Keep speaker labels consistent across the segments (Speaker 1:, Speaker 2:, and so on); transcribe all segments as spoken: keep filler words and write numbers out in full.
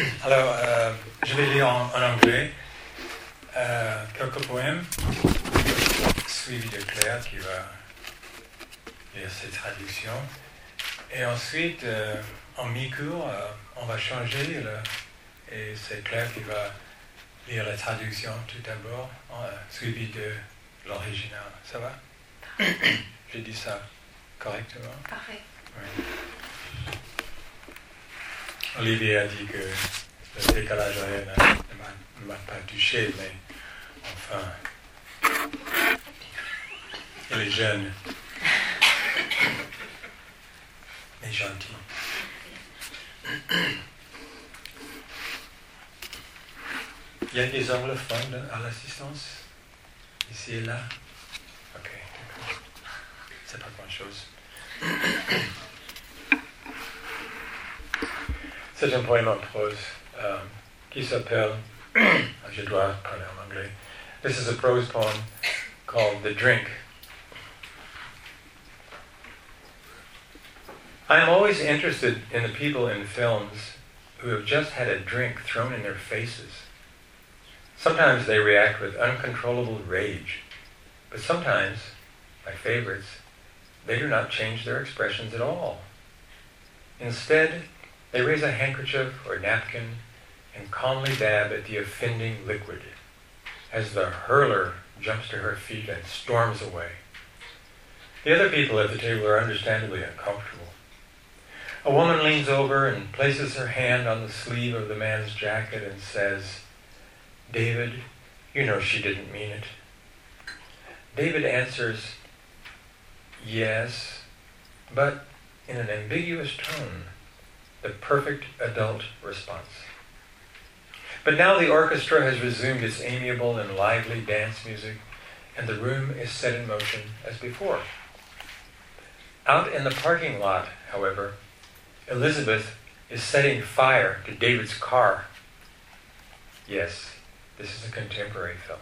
Speaker 1: Alors, euh, je vais lire en, en anglais euh, quelques poèmes, suivis de Claire qui va lire ses traductions. Et ensuite, euh, en mi-cours, euh, on va changer, le, et c'est Claire qui va lire la traduction tout d'abord, euh, suivi de l'original. Ça va? J'ai dit ça correctement?
Speaker 2: Parfait.
Speaker 1: Oui. Olivier a dit que le décalage horaire ne m'a, ne m'a pas touché, mais enfin, il est jeune, mais gentil. Il y a des anglophones à l'assistance, ici et là. Ok, d'accord. C'est pas grand-chose. C'est un poème en prose um, qui s'appelle, je dois parler en anglais. This is a prose poem called The Drink. I am always interested in the people in films who have just had a drink thrown in their faces. Sometimes they react with uncontrollable rage, but sometimes, my favorites, they do not change their expressions at all. Instead, they raise a handkerchief or napkin and calmly dab at the offending liquid as the hurler jumps to her feet and storms away. The other people at the table are understandably uncomfortable. A woman leans over and places her hand on the sleeve of the man's jacket and says, "David, you know she didn't mean it." David answers, "Yes," but in an ambiguous tone, the perfect adult response. But now the orchestra has resumed its amiable and lively dance music, and the room is set in motion as before. Out in the parking lot, however, Elizabeth is setting fire to David's car. Yes, this is a contemporary film.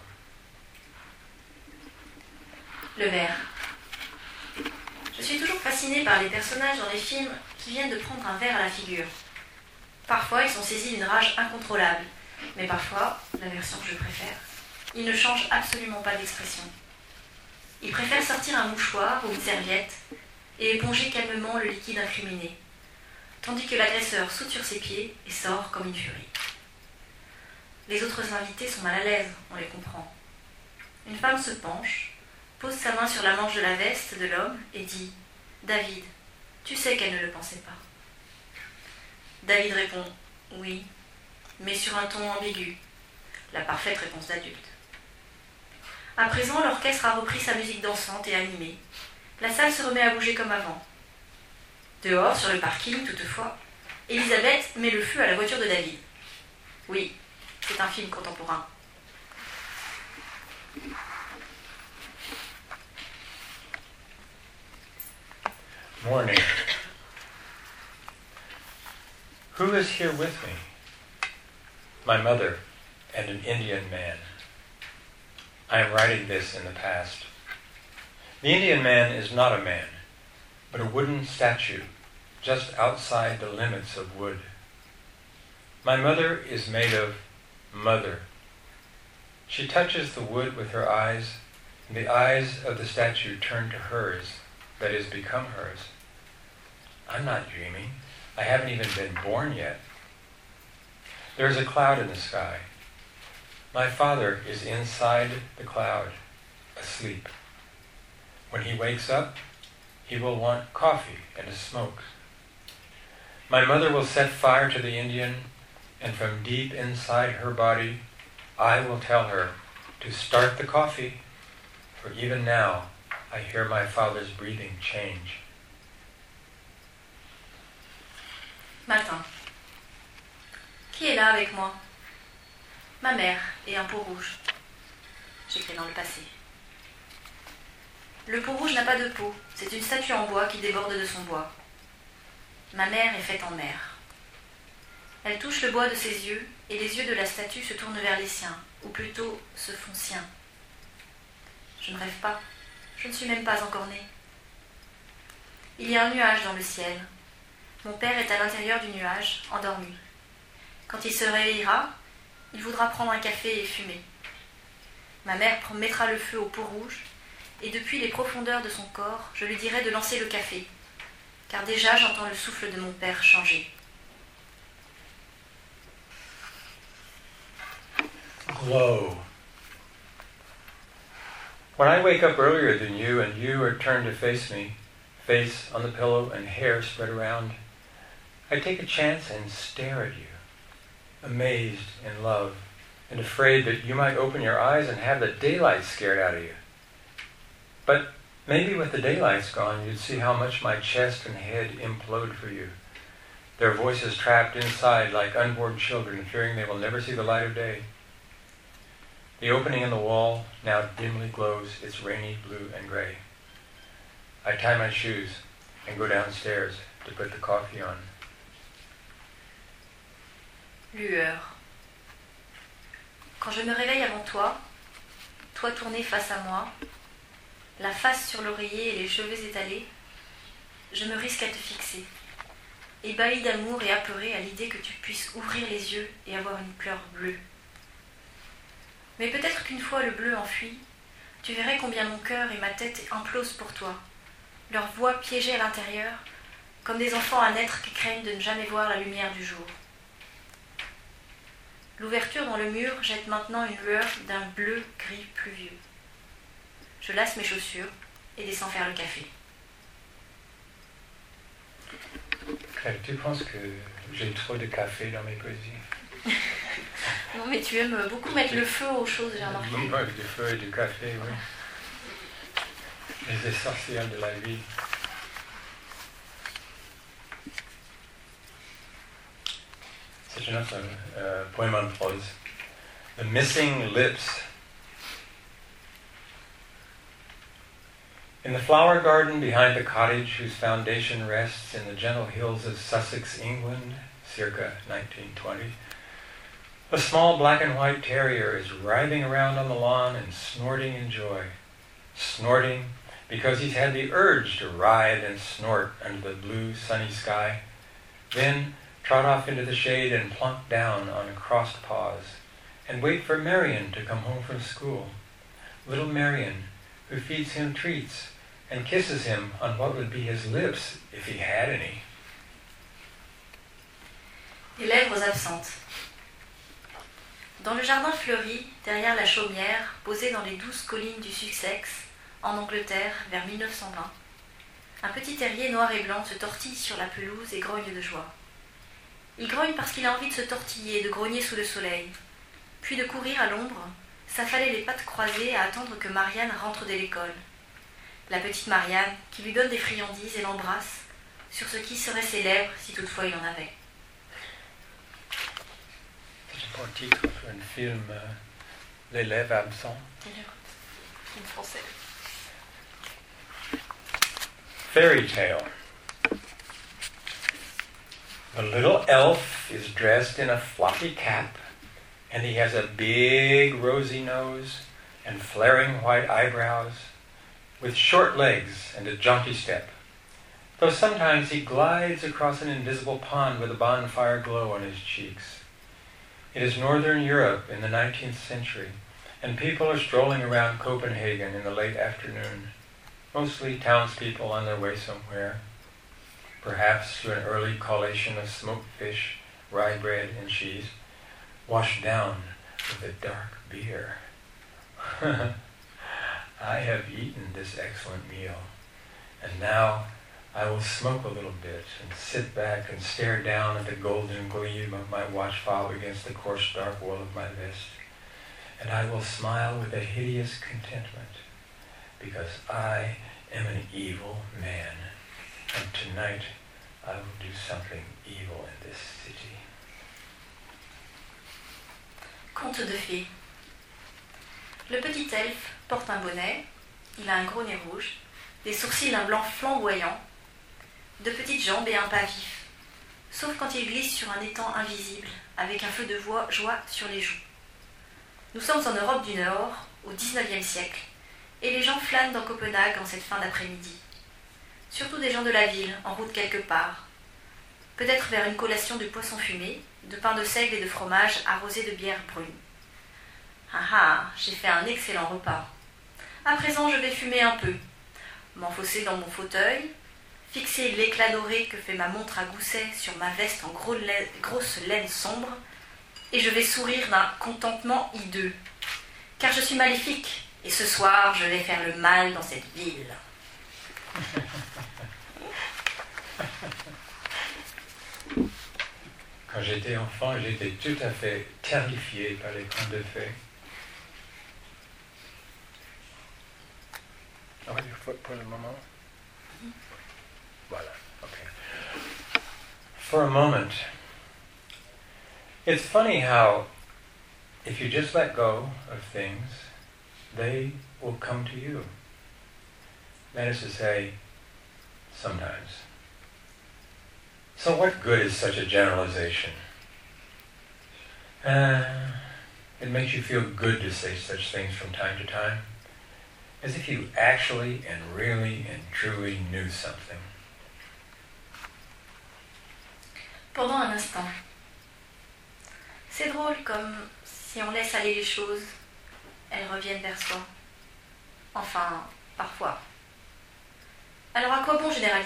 Speaker 2: Le verre. Je suis toujours fascinée par les personnages dans les films qui viennent de prendre un verre à la figure. Parfois, ils sont saisis d'une rage incontrôlable, mais parfois, la version que je préfère, ils ne changent absolument pas d'expression. Ils préfèrent sortir un mouchoir ou une serviette et éponger calmement le liquide incriminé, tandis que l'agresseur saute sur ses pieds et sort comme une furie. Les autres invités sont mal à l'aise, on les comprend. Une femme se penche, pose sa main sur la manche de la veste de l'homme et dit « David, tu sais qu'elle ne le pensait pas. » David répond « Oui », mais sur un ton ambigu, la parfaite réponse d'adulte. À présent, l'orchestre a repris sa musique dansante et animée. La salle se remet à bouger comme avant. Dehors, sur le parking, toutefois, Elisabeth met le feu à la voiture de David. Oui, c'est un film contemporain.
Speaker 1: Morning. Who is here with me? My mother and an Indian man. I am writing this in the past. The Indian man is not a man, but a wooden statue just outside the limits of wood. My mother is made of mother. She touches the wood with her eyes, and the eyes of the statue turn to hers, that is, become hers. I'm not dreaming. I haven't even been born yet. There is a cloud in the sky. My father is inside the cloud, asleep. When he wakes up, he will want coffee and a smoke. My mother will set fire to the Indian, and from deep inside her body, I will tell her to start the coffee, for even now, I hear my father's breathing change.
Speaker 2: Matin. Qui est là avec moi? Ma mère et un pot rouge. J'écris dans le passé. Le pot rouge n'a pas de peau, c'est une statue en bois qui déborde de son bois. Ma mère est faite en mer. Elle touche le bois de ses yeux et les yeux de la statue se tournent vers les siens, ou plutôt se font siens. Je ne rêve pas, je ne suis même pas encore née. Il y a un nuage dans le ciel. Mon père est à l'intérieur du nuage, endormi. Quand il se réveillera, il voudra prendre un café et fumer. Ma mère mettra le feu au pot rouge, et depuis les profondeurs de son corps, je lui dirai de lancer le café, car déjà j'entends le souffle de mon père changer.
Speaker 1: Glow. When I wake up earlier than you and you are turned to face me, face on the pillow and hair spread around, I take a chance and stare at you, amazed in love, and afraid that you might open your eyes and have the daylight scared out of you. But maybe with the daylights gone, you'd see how much my chest and head implode for you, their voices trapped inside like unborn children, fearing they will never see the light of day. The opening in the wall now dimly glows its rainy blue and gray. I tie my shoes and go downstairs to put the coffee on.
Speaker 2: Lueur. Quand je me réveille avant toi, toi tourné face à moi, la face sur l'oreiller et les cheveux étalés, je me risque à te fixer, ébahi d'amour et apeuré à l'idée que tu puisses ouvrir les yeux et avoir une couleur bleue. Mais peut-être qu'une fois le bleu enfui, tu verrais combien mon cœur et ma tête implosent pour toi, leurs voix piégées à l'intérieur, comme des enfants à naître qui craignent de ne jamais voir la lumière du jour. L'ouverture dans le mur jette maintenant une lueur d'un bleu gris pluvieux. Je lasse mes chaussures et descends faire le café.
Speaker 1: Claire, tu penses que j'ai trop de café dans mes poésies?
Speaker 2: Non, mais tu aimes beaucoup mettre le feu aux choses, j'ai remarqué.
Speaker 1: Oui, avec du feu et du café, oui. Les essentiels de la vie. C'est un autre euh, poème en prose. The Missing Lips. In the flower garden behind the cottage whose foundation rests in the gentle hills of Sussex, England, circa nineteen twenty, a small black and white terrier is writhing around on the lawn and snorting in joy. Snorting because he's had the urge to writhe and snort under the blue, sunny sky, then trot off into the shade and plunk down on crossed paws, and wait for Marion to come home from school. Little Marion, who feeds him treats and kisses him on what would be his lips if he had any.
Speaker 2: Les lèvres absentes. Dans le jardin fleuri, derrière la chaumière, posée dans les douces collines du Sussex, en Angleterre, vers mille neuf cent vingt, un petit terrier noir et blanc se tortille sur la pelouse et grogne de joie. Il grogne parce qu'il a envie de se tortiller et de grogner sous le soleil, puis de courir à l'ombre, s'affaler les pattes croisées à attendre que Marianne rentre de l'école. La petite Marianne qui lui donne des friandises et l'embrasse sur ce qui serait ses lèvres si toutefois il en avait.
Speaker 1: C'est un bon titre pour un film, euh, Les lèvres absents.
Speaker 2: Film français.
Speaker 1: Fairy tale. The little elf is dressed in a floppy cap, and he has a big rosy nose and flaring white eyebrows, with short legs and a jaunty step, though sometimes he glides across an invisible pond with a bonfire glow on his cheeks. It is Northern Europe in the nineteenth century, and people are strolling around Copenhagen in the late afternoon, mostly townspeople on their way somewhere, perhaps to an early collation of smoked fish, rye bread, and cheese, washed down with a dark beer. I have eaten this excellent meal, and now I will smoke a little bit and sit back and stare down at the golden gleam of my watch fob against the coarse dark wool of my vest, and I will smile with a hideous contentment, because I am an evil man, and tonight I will do something evil in this city.
Speaker 2: Conte de fées. Le petit elfe porte un bonnet, il a un gros nez rouge, des sourcils d'un blanc flamboyant, de petites jambes et un pas vif, sauf quand il glisse sur un étang invisible, avec un feu de voix- joie sur les joues. Nous sommes en Europe du Nord, au dix-neuvième siècle, et les gens flânent dans Copenhague en cette fin d'après-midi. Surtout des gens de la ville, en route quelque part. peut-être vers une collation de poisson fumé, de pain de seigle et de fromage arrosé de bière brune. Ah ah, j'ai fait un excellent repas. À présent, je vais fumer un peu, m'enfoncer dans mon fauteuil, fixer l'éclat doré que fait ma montre à gousset sur ma veste en gros laine, grosse laine sombre, et je vais sourire d'un contentement hideux. Car je suis maléfique, et ce soir, je vais faire le mal dans cette ville.
Speaker 1: Quand j'étais enfant, j'étais tout à fait terrifié par les contes de fées. On va dire pour le moment. Voilà, okay. For a moment, it's funny how if you just let go of things, they will come to you. That is to say, sometimes. So what good is such a generalization? Uh, it makes you feel good to say such things from time to time, as if you actually and really and truly knew something.
Speaker 2: Pendant un instant. C'est drôle comme si on laisse aller les choses, elles reviennent vers soi. Enfin, parfois. Alors à quoi bon généraliser ?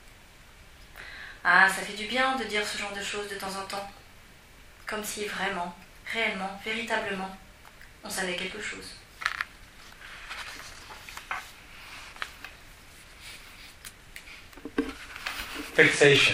Speaker 2: Ah, ça fait du bien de dire ce genre de choses de temps en temps. Comme si vraiment, réellement, véritablement, on savait quelque chose.
Speaker 1: Fixation.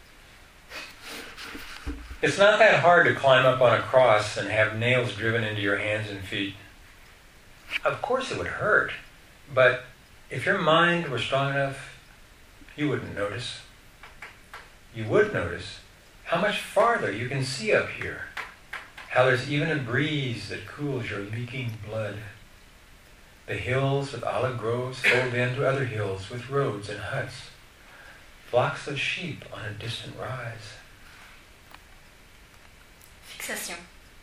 Speaker 1: It's not that hard to climb up on a cross and have nails driven into your hands and feet. Of course it would hurt, but if your mind were strong enough, you wouldn't notice. You would notice how much farther you can see up here, how there's even a breeze that cools your leaking blood. The hills with olive groves fold into other hills with roads and huts, flocks of sheep on a distant rise.
Speaker 2: Fixation.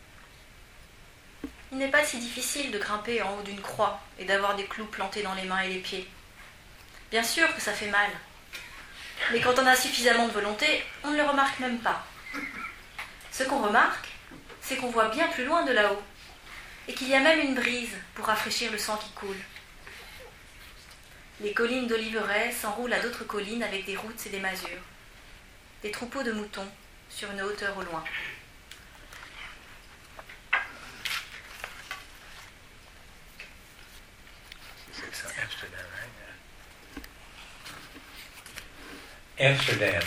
Speaker 2: Il n'est pas si difficile de grimper en haut d'une croix et d'avoir des clous plantés dans les mains et les pieds. Bien sûr que ça fait mal. Mais quand on a suffisamment de volonté, on ne le remarque même pas. Ce qu'on remarque, c'est qu'on voit bien plus loin de là-haut, et qu'il y a même une brise pour rafraîchir le sang qui coule. Les collines d'Oliveraies s'enroulent à d'autres collines avec des routes et des masures. Des troupeaux de moutons sur une hauteur au loin.
Speaker 1: Amsterdam, right? Amsterdam.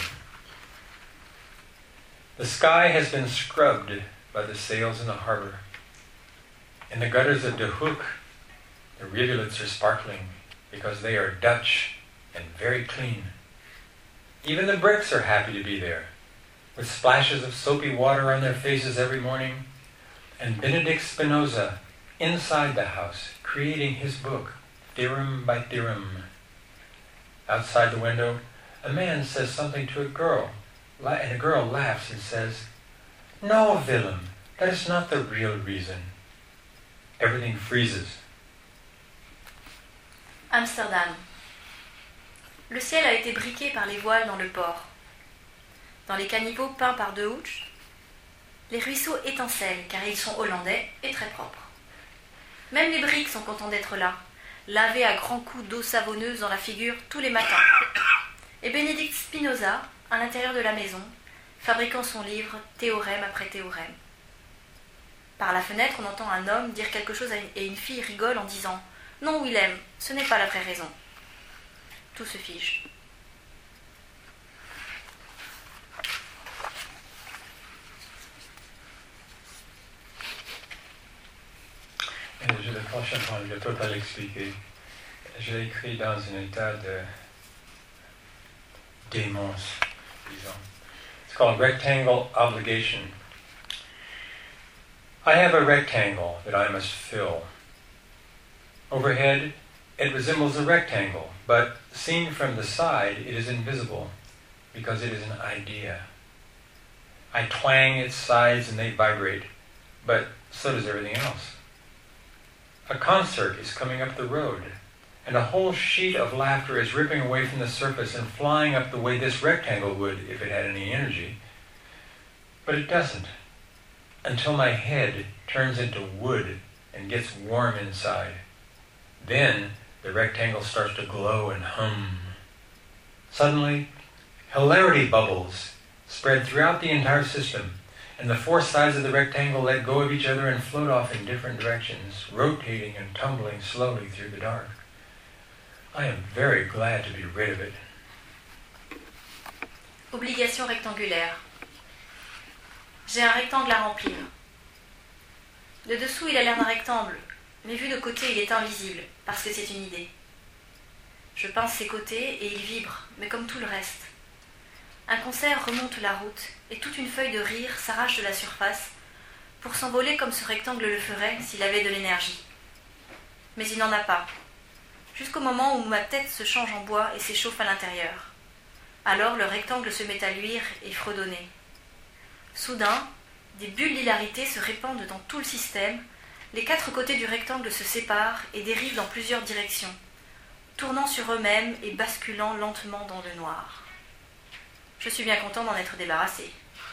Speaker 1: The sky has been scrubbed by the sails in the harbor. In the gutters of De Hoek, the rivulets are sparkling because they are Dutch and very clean. Even the bricks are happy to be there, with splashes of soapy water on their faces every morning, and Benedict Spinoza inside the house, creating his book, theorem by theorem. Outside the window, a man says something to a girl, and a girl laughs and says, "No, Willem, that is not the real reason." Everything freezes.
Speaker 2: Amsterdam. Le ciel a été briqué par les voiles dans le port. Dans les caniveaux peints par De Hoek, les ruisseaux étincellent car ils sont hollandais et très propres. Même les briques sont contents d'être là, lavés à grands coups d'eau savonneuse dans la figure tous les matins. Et Benedict Spinoza, à l'intérieur de la maison, fabriquant son livre théorème après théorème. Par la fenêtre, on entend un homme dire quelque chose et une fille rigole en disant « Non, Willem, ce n'est pas la vraie raison. » Tout se fige.
Speaker 1: Et je, le prochain point, je ne peux pas l'expliquer. Je l'ai écrit dans un état de démence, disons. It's called rectangle obligation. I have a rectangle that I must fill. Overhead, it resembles a rectangle, but seen from the side, it is invisible because it is an idea. I twang its sides and they vibrate, but so does everything else. A concert is coming up the road. and a whole sheet of laughter is ripping away from the surface and flying up the way this rectangle would if it had any energy. But it doesn't, until my head turns into wood and gets warm inside. Then the rectangle starts to glow and hum. Suddenly, hilarity bubbles spread throughout the entire system, and the four sides of the rectangle let go of each other and float off in different directions, rotating and tumbling slowly through the dark. I am very glad to be rid of it.
Speaker 2: Obligation rectangulaire. J'ai un rectangle à remplir. De dessous, il a l'air d'un rectangle, mais vu de côté, il est invisible, parce que c'est une idée. Je pince ses côtés et il vibre, mais comme tout le reste. Un concert remonte la route et toute une feuille de rire s'arrache de la surface pour s'envoler comme ce rectangle le ferait s'il avait de l'énergie. Mais il n'en a pas, jusqu'au moment où ma tête se change en bois et s'échauffe à l'intérieur. Alors le rectangle se met à luire et fredonner. Soudain, des bulles d'hilarité se répandent dans tout le système, les quatre côtés du rectangle se séparent et dérivent dans plusieurs directions, tournant sur eux-mêmes et basculant lentement dans le noir. Je suis bien content d'en être débarrassé.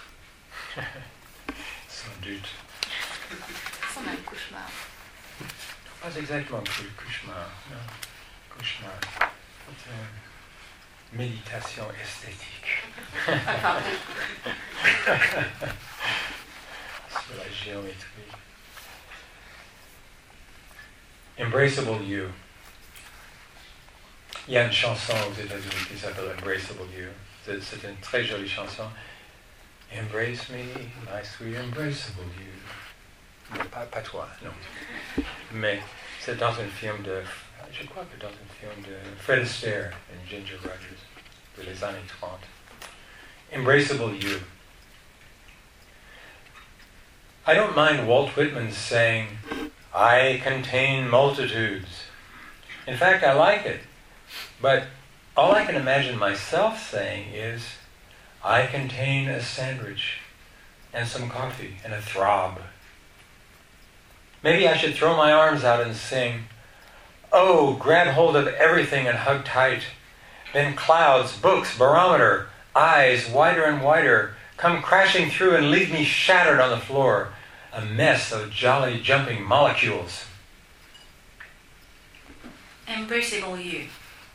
Speaker 1: Sans doute.
Speaker 2: Ça m'a le cauchemar.
Speaker 1: Pas exactement le cauchemar. Non. Cauchemar. C'est une méditation esthétique.
Speaker 2: Ah, pardon.
Speaker 1: Sur la géométrie. Embraceable You. Il y a une chanson aux États-Unis qui s'appelle Embraceable You. C'est, c'est une très jolie chanson. Embrace me, my sweet embraceable you. Mais pas, pas toi, non. Mais c'est dans un film de, je crois que dans un film de Fred Astaire et Ginger Rogers de les années trente. Embraceable You. I don't mind Walt Whitman saying, I contain multitudes. In fact, I like it. But all I can imagine myself saying is, I contain a sandwich and some coffee and a throb. Maybe I should throw my arms out and sing, oh, grab hold of everything and hug tight. Then clouds, books, barometer, eyes wider and wider, come crashing through and leave me shattered on the floor, a mess of jolly jumping molecules.
Speaker 2: Embraceable You.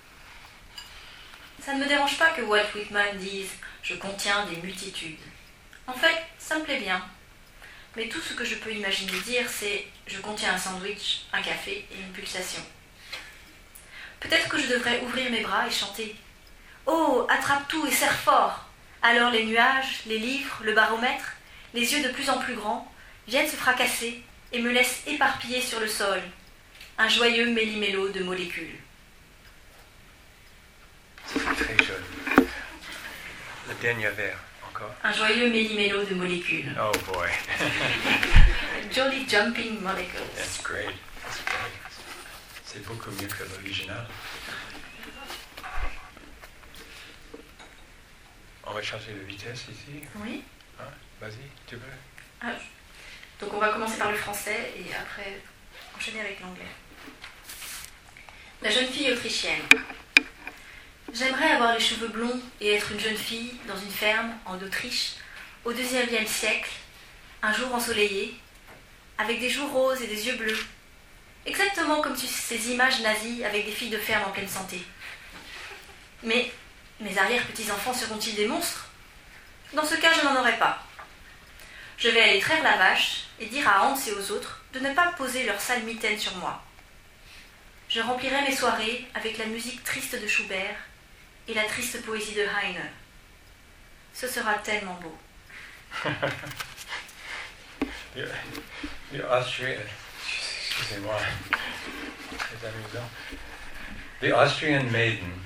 Speaker 2: Ça ne me dérange pas que Walt Whitman dise « Je contiens des multitudes ». En fait, ça me plaît bien. Mais tout ce que je peux imaginer dire, c'est « Je contiens un sandwich, un café et une pulsation ». Peut-être que je devrais ouvrir mes bras et chanter « Oh, attrape tout et serre fort !» Alors les nuages, les livres, le baromètre, les yeux de plus en plus grands, viennent se fracasser et me laissent éparpillée sur le sol. Un joyeux méli-mélo de molécules.
Speaker 1: C'est très joli. Le dernier vers, encore.
Speaker 2: Un joyeux méli-mélo de molécules.
Speaker 1: Oh boy.
Speaker 2: Jolly jumping molecules.
Speaker 1: That's great. That's great. C'est beaucoup mieux que l'original. On va changer de vitesse ici.
Speaker 2: Oui.
Speaker 1: Hein? Vas-y, tu veux.
Speaker 2: Ah, donc on va commencer par le français et après enchaîner avec l'anglais. La jeune fille autrichienne. J'aimerais avoir les cheveux blonds et être une jeune fille dans une ferme en Autriche au deuxième siècle, un jour ensoleillé, avec des joues roses et des yeux bleus, exactement comme sur ces images nazies avec des filles de ferme en pleine santé. Mais mes arrière-petits-enfants seront-ils des monstres? Dans ce cas, je n'en aurai pas. Je vais aller traire la vache et dire à Hans et aux autres de ne pas poser leur sale mitaine sur moi. Je remplirai mes soirées avec la musique triste de Schubert et la triste poésie de Heine. Ce sera tellement beau.
Speaker 1: the, the Austrian, excusez-moi, très amusant. The Austrian maiden.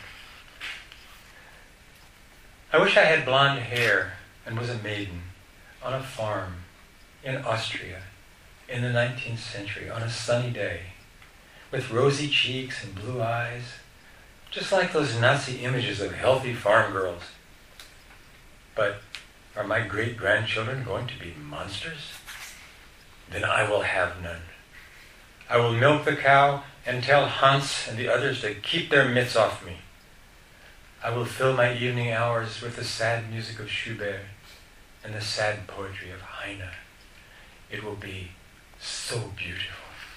Speaker 1: I wish I had blonde hair and was a maiden on a farm in Austria in the nineteenth century on a sunny day, with rosy cheeks and blue eyes, just like those Nazi images of healthy farm girls. But are my great-grandchildren going to be monsters? Then I will have none. I will milk the cow and tell Hans and the others to keep their mitts off me. I will fill my evening hours with the sad music of Schubert and the sad poetry of Heine. It will be so beautiful.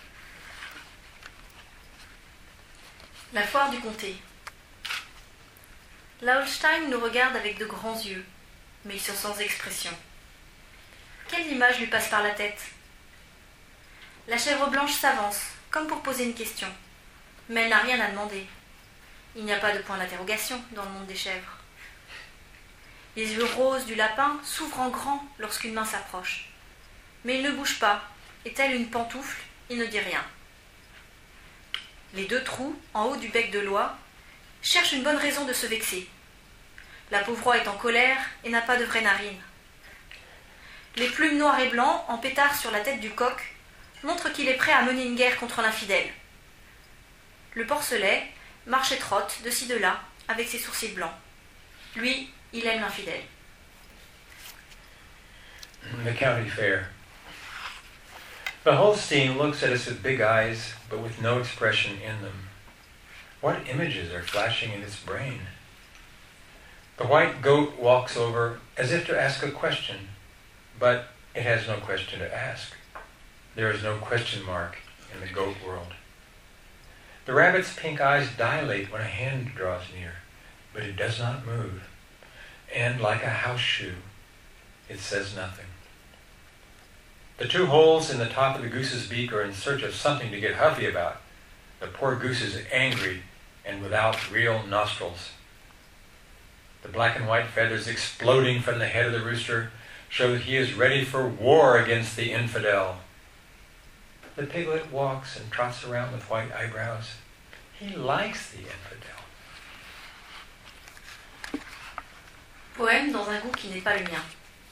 Speaker 2: La foire du comté. La Holstein nous regarde avec de grands yeux, mais ils sont sans expression. Quelle image lui passe par la tête? La chèvre blanche s'avance, comme pour poser une question, mais elle n'a rien à demander. Il n'y a pas de point d'interrogation dans le monde des chèvres. Les yeux roses du lapin s'ouvrent en grand lorsqu'une main s'approche. Mais il ne bouge pas, et tel une pantoufle, il ne dit rien. Les deux trous, en haut du bec de l'oie, cherchent une bonne raison de se vexer. La pauvre oie est en colère et n'a pas de vraies narines. Les plumes noires et blancs, en pétard sur la tête du coq, montrent qu'il est prêt à mener une guerre contre l'infidèle. Le porcelet marche et trotte de ci de là avec ses sourcils blancs. Lui, il aime l'infidèle.
Speaker 1: The county fair. The Holstein looks at us with big eyes, but with no expression in them. What images are flashing in its brain? The white goat walks over as if to ask a question, but it has no question to ask. There is no question mark in the goat world. The rabbit's pink eyes dilate when a hand draws near, but it does not move. And like a house shoe, it says nothing. The two holes in the top of the goose's beak are in search of something to get huffy about. The poor goose is angry and without real nostrils. The black and white feathers exploding from the head of the rooster show that he is ready for war against the infidel. The piglet walks and trots around with white eyebrows. He likes the infidel.
Speaker 2: Poème dans un goût qui n'est pas le mien.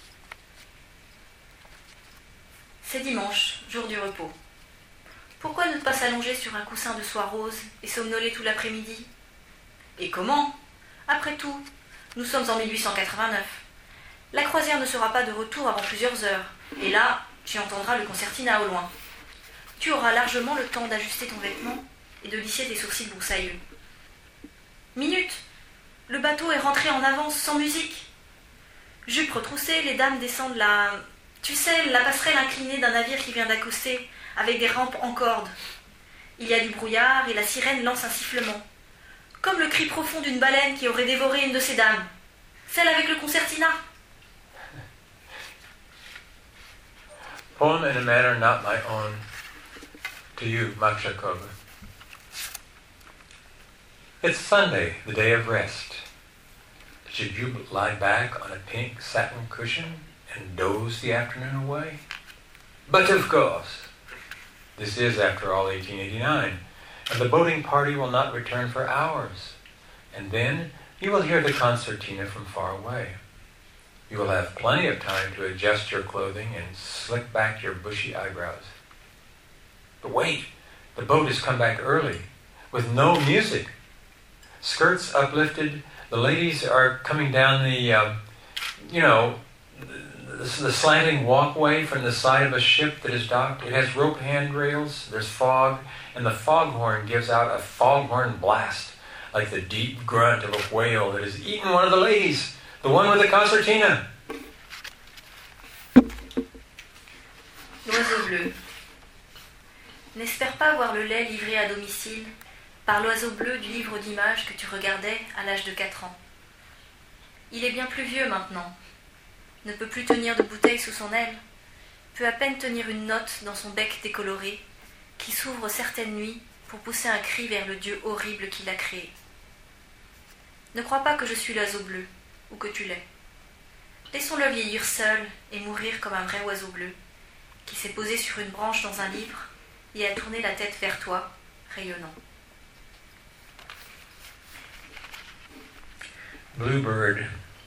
Speaker 2: C'est dimanche, jour du repos. Pourquoi ne pas s'allonger sur un coussin de soie rose et somnoler tout l'après-midi? Et comment? Après tout, nous sommes en mille huit cent quatre-vingt-neuf. La croisière ne sera pas de retour avant plusieurs heures, et là, tu entendras le concertina au loin. Tu auras largement le temps d'ajuster ton vêtement et de lisser tes sourcils broussailleux. Minute! Le bateau est rentré en avance sans musique. Jupe retroussée, les dames descendent la... Tu sais, la passerelle inclinée d'un navire qui vient d'accoster, avec des rampes en corde. Il y a du brouillard et la sirène lance un sifflement. Comme le cri profond d'une baleine qui aurait dévoré une de ces dames. Celle avec le concertina.
Speaker 1: Poem in a manner not my own. To you, Makshakova. It's Sunday, the day of rest. Should you lie back on a pink satin cushion and doze the afternoon away? But of course, this is, after all, eighteen eighty-nine, and the boating party will not return for hours. And then you will hear the concertina from far away. You will have plenty of time to adjust your clothing and slick back your bushy eyebrows. But wait, the boat has come back early, with no music. Skirts uplifted, the ladies are coming down the, uh, you know, the, the slanting walkway from the side of a ship that is docked. It has rope handrails, there's fog, and the foghorn gives out a foghorn blast, like the deep grunt of a whale that has eaten one of the ladies, the one with the concertina.
Speaker 2: L'oiseau bleu. N'espère pas voir le lait livré à domicile par l'oiseau bleu du livre d'images que tu regardais à l'âge de quatre ans. Il est bien plus vieux maintenant, ne peut plus tenir de bouteille sous son aile, peut à peine tenir une note dans son bec décoloré, qui s'ouvre certaines nuits pour pousser un cri vers le Dieu horrible qui l'a créé. Ne crois pas que je suis l'oiseau bleu, ou que tu l'es. Laissons-le vieillir seul et mourir comme un vrai oiseau bleu, qui s'est posé sur une branche dans un livre et a tourné la tête vers toi, rayonnant.
Speaker 1: Bluebird.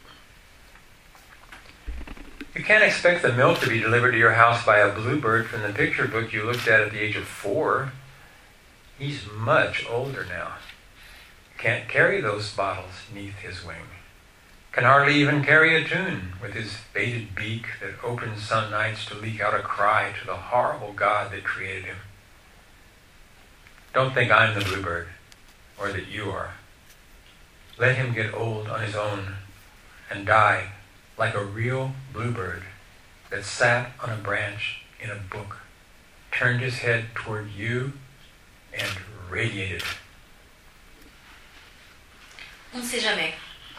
Speaker 1: You can't expect the milk to be delivered to your house by a bluebird from the picture book you looked at at the age of four. He's much older now. Can't carry those bottles neath his wing. Can hardly even carry a tune with his baited beak that opens some nights to leak out a cry to the horrible God that created him. Don't think I'm the bluebird, or that you are. Let him get old on his own and die like a real bluebird that sat on a branch in a book, turned his head toward you and radiated.
Speaker 2: On ne sait jamais.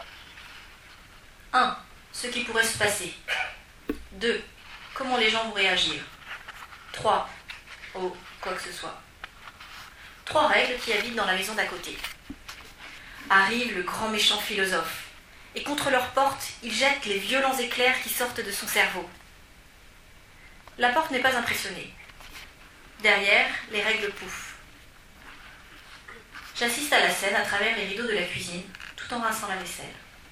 Speaker 2: un. Ce qui pourrait se passer. deux. Comment les gens vont réagir. trois. Oh, quoi que ce soit. Trois règles qui habitent dans la maison d'à côté. Arrive le grand méchant philosophe, et contre leur porte, il jette les violents éclairs qui sortent de son cerveau. La porte n'est pas impressionnée. Derrière, les règles pouffent. J'assiste à la scène à travers les rideaux de la cuisine, tout en rinçant la vaisselle.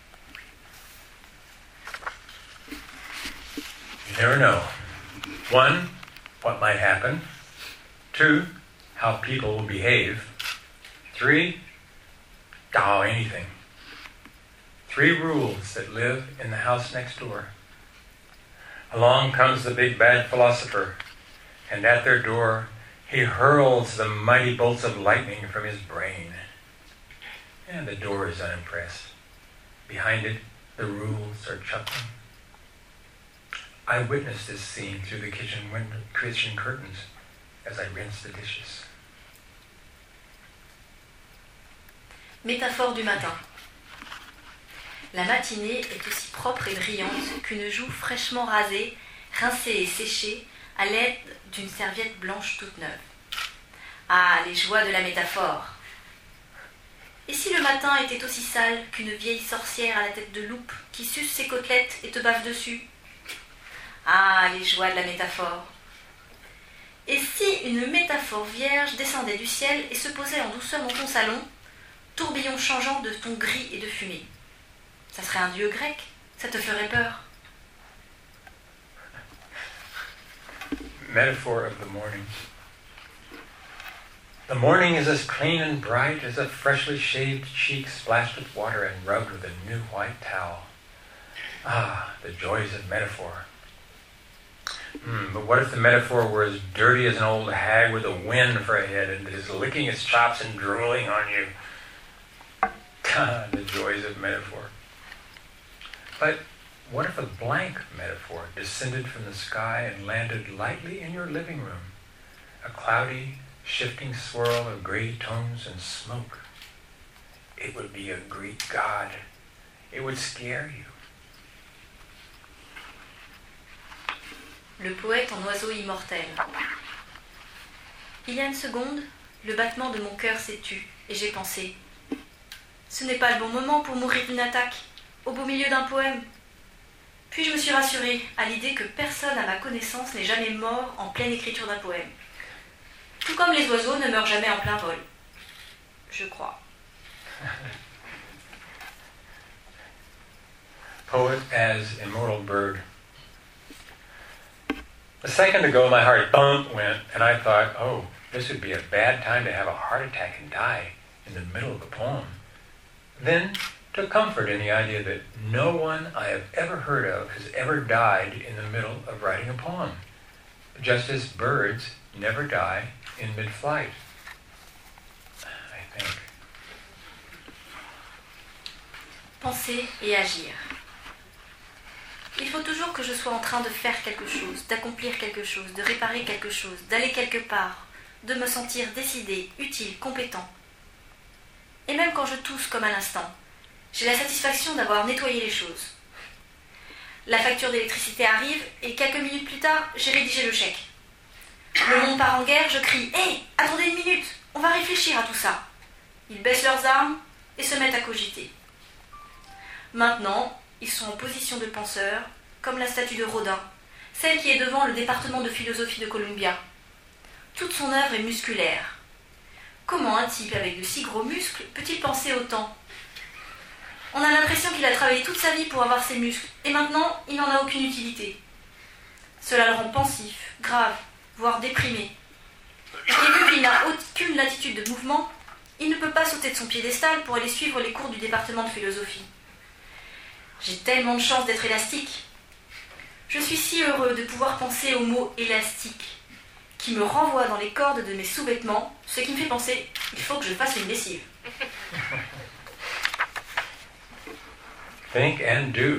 Speaker 1: You never know. One, what might happen. Two, how people will behave. Three, oh, anything. Three rules that live in the house next door. Along comes the big bad philosopher, and at their door he hurls the mighty bolts of lightning from his brain. And the door is unimpressed. Behind it, the rules are chuckling. I witnessed this scene through the kitchen window, kitchen curtains as I rinsed the dishes.
Speaker 2: Métaphore du matin. La matinée est aussi propre et brillante qu'une joue fraîchement rasée, rincée et séchée à l'aide d'une serviette blanche toute neuve. Ah, les joies de la métaphore! Et si le matin était aussi sale qu'une vieille sorcière à la tête de loupe qui suce ses côtelettes et te bave dessus? Ah, les joies de la métaphore! Et si une métaphore vierge descendait du ciel et se posait en douceur dans ton salon, tourbillon changeant de ton gris et de fumée? Ça serait un dieu grec, ça te ferait peur.
Speaker 1: Metaphor of the morning. The morning is as clean and bright as a freshly shaved cheek splashed with water and rubbed with a new white towel. Ah, the joys of metaphor. Mm, but what if the metaphor were as dirty as an old hag with a wind for a head and is licking its chops and drooling on you? God, the joys of metaphor. But what if a blank metaphor descended from the sky and landed lightly in your living room? A cloudy, shifting swirl of gray tones and smoke. It would be a Greek god. It would scare you.
Speaker 2: Le poète en oiseau immortel. Il y a une seconde, le battement de mon cœur s'est tu, et j'ai pensé « Ce n'est pas le bon moment pour mourir d'une attaque, au beau milieu d'un poème. » Puis je me suis rassurée à l'idée que personne à ma connaissance n'est jamais mort en pleine écriture d'un poème. Tout comme les oiseaux ne meurent jamais en plein vol. Je crois.
Speaker 1: Poet as immortal bird. A second ago, my heart bump went, and I thought, oh, this would be a bad time to have a heart attack and die in the middle of a poem. Then took comfort in the idea that no one I have ever heard of has ever died in the middle of writing a poem, just as birds never die in mid-flight, I think.
Speaker 2: Penser et agir. Il faut toujours que je sois en train de faire quelque chose, d'accomplir quelque chose, de réparer quelque chose, d'aller quelque part, de me sentir décidé, utile, compétent. Et même quand je tousse comme à l'instant, j'ai la satisfaction d'avoir nettoyé les choses. La facture d'électricité arrive et quelques minutes plus tard, j'ai rédigé le chèque. Le monde part en guerre, je crie « Hé, attendez une minute, on va réfléchir à tout ça !» Ils baissent leurs armes et se mettent à cogiter. Maintenant, ils sont en position de penseur, comme la statue de Rodin, celle qui est devant le département de philosophie de Columbia. Toute son œuvre est musculaire. Comment un type avec de si gros muscles peut-il penser autant ? On a l'impression qu'il a travaillé toute sa vie pour avoir ces muscles, et maintenant, il n'en a aucune utilité. Cela le rend pensif, grave, voire déprimé. Et vu qu'il n'a aucune latitude de mouvement, il ne peut pas sauter de son piédestal pour aller suivre les cours du département de philosophie. J'ai tellement de chance d'être élastique. Je suis si heureux de pouvoir penser au mot élastique, qui me renvoie dans les cordes de mes sous-vêtements, ce qui me fait penser qu'il faut que je fasse une lessive.
Speaker 1: Think and do.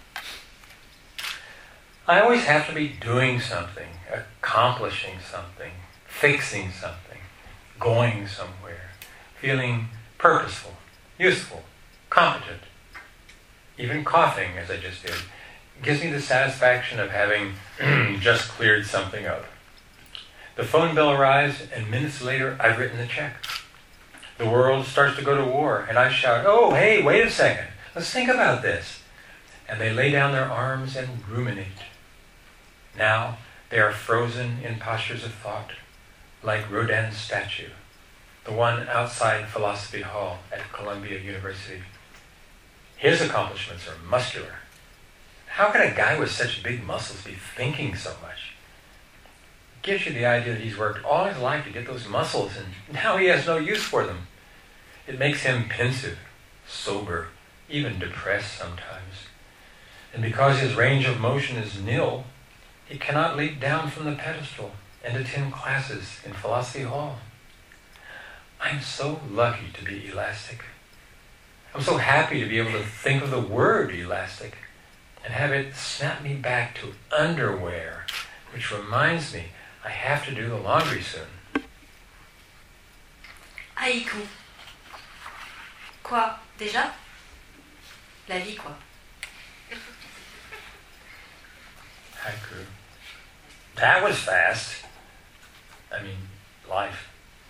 Speaker 1: I always have to be doing something, accomplishing something, fixing something, going somewhere, feeling purposeful, useful, competent. Even coughing, as I just did, gives me the satisfaction of having just cleared something up. The phone bell arrives, and minutes later, I've written the check. The world starts to go to war, and I shout, "Oh, hey, wait a second. Let's think about this." And they lay down their arms and ruminate. Now they are frozen in postures of thought, like Rodin's statue, the one outside Philosophy Hall at Columbia University. His accomplishments are muscular. How can a guy with such big muscles be thinking so much? It gives you the idea that he's worked all his life to get those muscles, and now he has no use for them. It makes him pensive, sober, even depressed sometimes. And because his range of motion is nil, he cannot leap down from the pedestal and attend classes in Philosophy Hall. I'm so lucky to be elastic. I'm so happy to be able to think of the word elastic and have it snap me back to underwear, which reminds me I have to do the laundry soon.
Speaker 2: Haïku. Quoi, déjà? La vie, quoi.
Speaker 1: Haiku. That was fast. I mean, life.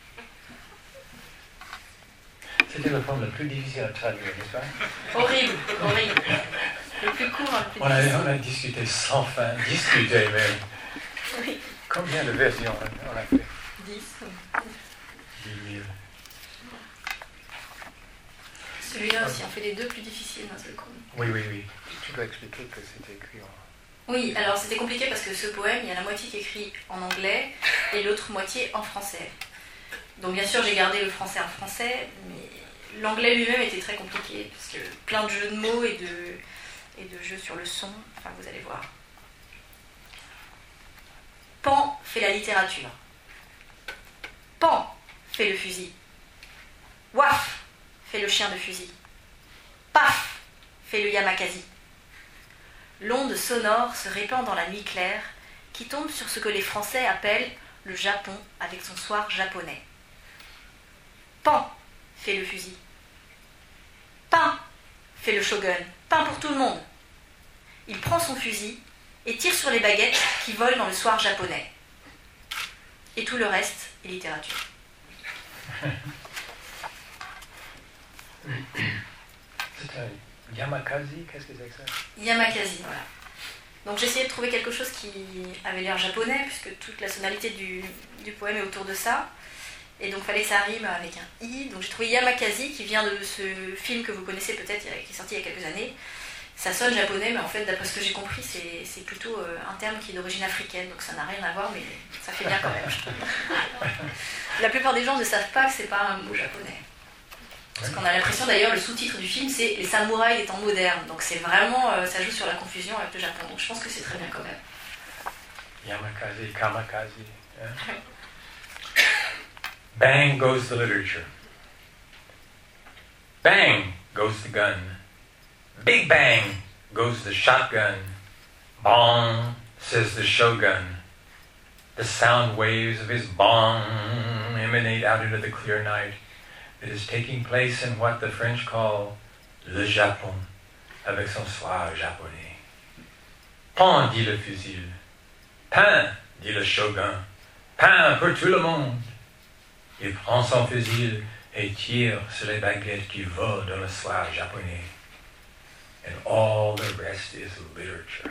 Speaker 1: C'était le poème le plus difficile à traduire, n'est-ce pas?
Speaker 2: Horrible, horrible. Le plus court, le plus
Speaker 1: on a,
Speaker 2: difficile.
Speaker 1: on a discuté sans fin, discuté même.
Speaker 2: Oui,
Speaker 1: Combien de versions on a fait?
Speaker 2: dix.
Speaker 1: Dix mille.
Speaker 2: Celui-là aussi, on fait les deux plus difficiles d'un seul coup.
Speaker 1: Oui, oui, oui. Tu dois expliquer que c'était écrit en...
Speaker 2: Oui, alors c'était compliqué parce que ce poème, il y a la moitié qui est écrit en anglais et l'autre moitié en français. Donc bien sûr, j'ai gardé le français en français, mais l'anglais lui-même était très compliqué parce que plein de jeux de mots et de, et de jeux sur le son, enfin vous allez voir. Pan fait la littérature. Pan fait le fusil. Waf fait le chien de fusil. Paf fait le yamakasi. L'onde sonore se répand dans la nuit claire qui tombe sur ce que les Français appellent le Japon avec son soir japonais. Pan fait le fusil. Pain fait le shogun. Pain pour tout le monde. Il prend son fusil et tire sur les baguettes qui volent dans le soir japonais. Et tout le reste est littérature.
Speaker 1: C'est un yamakasi, qu'est-ce que c'est que ça?
Speaker 2: Yamakasi, voilà. Donc j'ai essayé de trouver quelque chose qui avait l'air japonais, puisque toute la sonalité du, du poème est autour de ça. Et donc il fallait que ça rime avec un i. Donc j'ai trouvé Yamakasi, qui vient de ce film que vous connaissez peut-être, qui est sorti il y a quelques années. Ça sonne japonais, mais en fait, d'après ce que j'ai compris, c'est, c'est plutôt euh, un terme qui est d'origine africaine, donc ça n'a rien à voir, mais ça fait bien quand même, je trouve. La plupart des gens ne savent pas que c'est pas un mot japonais. Parce qu'on a l'impression d'ailleurs, le sous-titre du film, c'est « Les samouraïs des temps modernes ». Donc c'est vraiment, euh, ça joue sur la confusion avec le Japon. Donc je pense que c'est très bien quand même.
Speaker 1: Yamakasi, kamakazi. Yeah. Bang goes the literature. Bang goes the gun. Big bang goes the shotgun. Bong, says the shogun. The sound waves of his bong emanate out into the clear night. It is taking place in what the French call le Japon, avec son soir japonais. Pan, dit le fusil. Pain, dit le shogun. Pain pour tout le monde. Il prend son fusil et tire sur les baguettes qui volent dans le soir japonais. And all the rest is literature.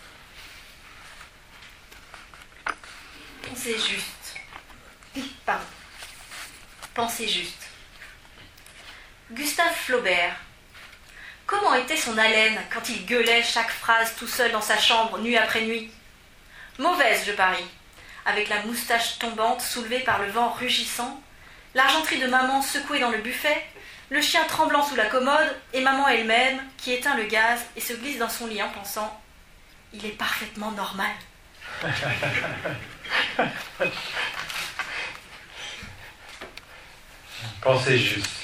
Speaker 2: Pensez juste. Pardon. Pensez juste. Gustave Flaubert. Comment était son haleine quand il gueulait chaque phrase tout seul dans sa chambre, nuit après nuit? Mauvaise, je parie. Avec la moustache tombante soulevée par le vent rugissant, l'argenterie de maman secouée dans le buffet, le chien tremblant sous la commode et maman elle-même qui éteint le gaz et se glisse dans son lit en pensant « Il est parfaitement normal ».
Speaker 1: Pensez juste.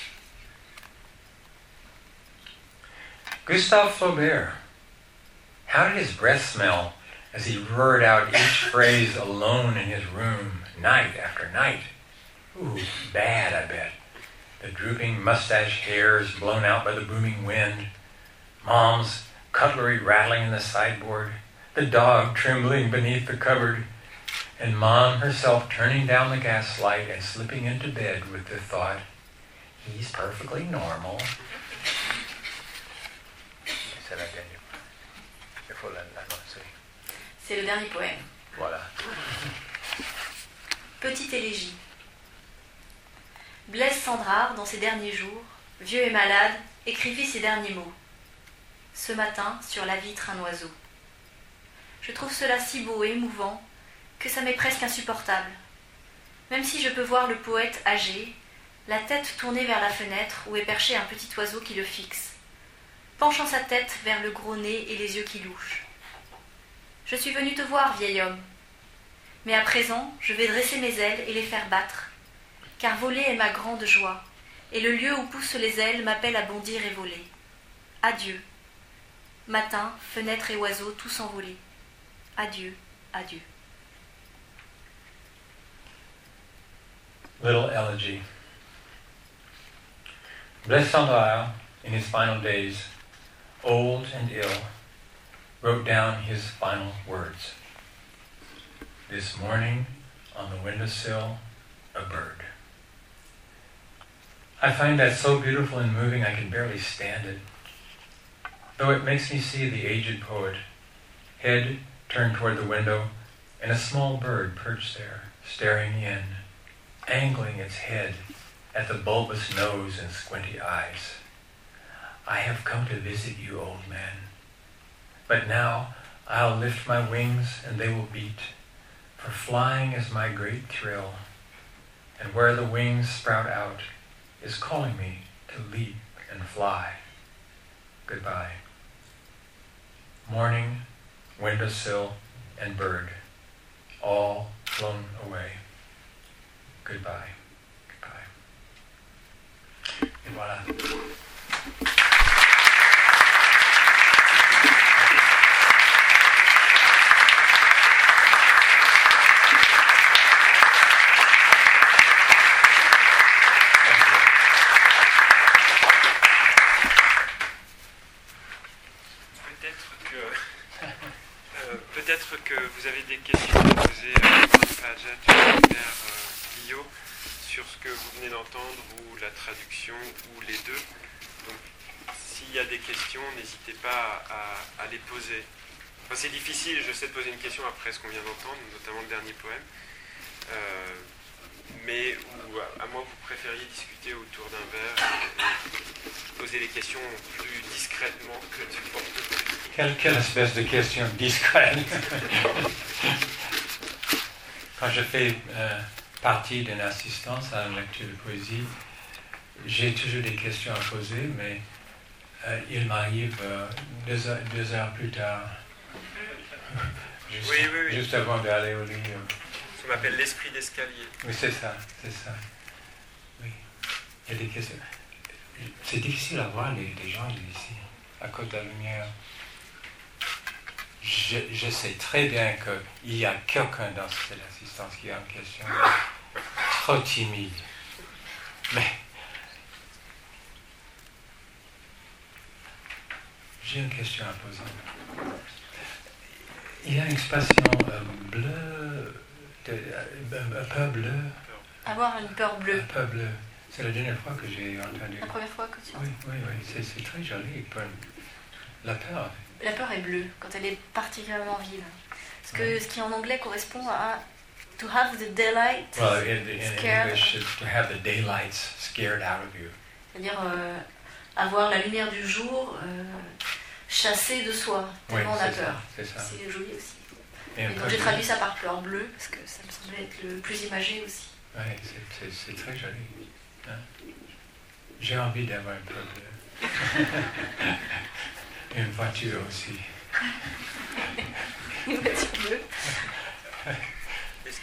Speaker 1: Gustave Flaubert, how did his breath smell as he roared out each phrase alone in his room, night after night? Ooh, bad, I bet. The drooping mustache hairs blown out by the booming wind, Mom's cutlery rattling in the sideboard, the dog trembling beneath the cupboard, and Mom herself turning down the gas light and slipping into bed with the thought, he's perfectly normal. C'est la dernière. Il faut l'annoncer.
Speaker 2: C'est le dernier poème.
Speaker 1: Voilà.
Speaker 2: Petite élégie. Blaise Cendrars, dans ses derniers jours, vieux et malade, écrivit ces derniers mots. Ce matin, sur la vitre, un oiseau. Je trouve cela si beau et émouvant que ça m'est presque insupportable. Même si je peux voir le poète âgé, la tête tournée vers la fenêtre où est perché un petit oiseau qui le fixe, penchant sa tête vers le gros nez et les yeux qui louchent. Je suis venu te voir, vieil homme. Mais à présent, je vais dresser mes ailes et les faire battre, car voler est ma grande joie, et le lieu où poussent les ailes m'appelle à bondir et voler. Adieu. Matin, fenêtre et oiseaux, tous envolés. Adieu, adieu.
Speaker 1: Little Elegy. Blaise Cendrars, in his final days, old and ill, wrote down his final words. This morning, on the windowsill, a bird. I find that so beautiful and moving I can barely stand it, though it makes me see the aged poet, head turned toward the window, and a small bird perched there, staring in, angling its head at the bulbous nose and squinty eyes. I have come to visit you, old man, but now I'll lift my wings and they will beat, for flying is my great thrill, and where the wings sprout out is calling me to leap and fly. Goodbye. Morning, windowsill, and bird, all flown away. Goodbye. Goodbye. Et voilà.
Speaker 3: Peut-être que vous avez des questions à poser à Fajat ou à Lio sur ce que vous venez d'entendre, ou la traduction, ou les deux. Donc, s'il y a des questions, n'hésitez pas à, à les poser. Enfin, c'est difficile, je sais, de poser une question après ce qu'on vient d'entendre, notamment le dernier poème. Euh, mais ou, à moins que vous préfériez discuter autour d'un verre et, et poser les questions plus discrètement que de porte.
Speaker 1: Quelle, quelle espèce de question discrète. Quand je fais euh, partie d'une assistance à une lecture de poésie, j'ai toujours des questions à poser, mais euh, il m'arrive euh, deux, heures, deux heures plus tard, juste,
Speaker 3: oui, oui, oui.
Speaker 1: juste avant d'aller au lit.
Speaker 3: Ça m'appelle l'esprit d'escalier.
Speaker 1: Oui, c'est ça, c'est ça. Oui, il y a des questions. C'est difficile à voir les, les gens ici, à cause de la lumière. Je, je sais très bien qu'il y a quelqu'un dans cette assistance qui a une question trop timide. Mais j'ai une question à poser. Il y a une expression euh, bleue, de, euh, un peu bleu.
Speaker 2: Avoir une peur bleue.
Speaker 1: Un peu bleu. C'est la dernière fois que j'ai entendu.
Speaker 2: La première fois que tu
Speaker 1: Oui, oui, oui. C'est, c'est très joli. La peur.
Speaker 2: La peur est bleue, quand elle est particulièrement vive. Ce, que,
Speaker 1: Ouais.
Speaker 2: ce qui en anglais correspond à to have the daylight
Speaker 1: Well, in, in, in
Speaker 2: scared.
Speaker 1: English, it's to have the daylights scared out of you.
Speaker 2: C'est-à-dire euh, avoir la lumière du jour euh, chassée de soi, tellement
Speaker 1: Oui,
Speaker 2: on a
Speaker 1: c'est
Speaker 2: peur.
Speaker 1: ça, c'est ça.
Speaker 2: C'est joli aussi.
Speaker 1: Et un
Speaker 2: Et
Speaker 1: peu
Speaker 2: donc j'ai
Speaker 1: bleu.
Speaker 2: traduit ça par peur bleue, parce que ça me semblait être le plus imagé aussi.
Speaker 1: Oui, c'est, c'est, c'est très joli. Hein? J'ai envie d'avoir un peu bleu. Une voiture aussi.
Speaker 2: Une voiture bleue.
Speaker 3: Est-ce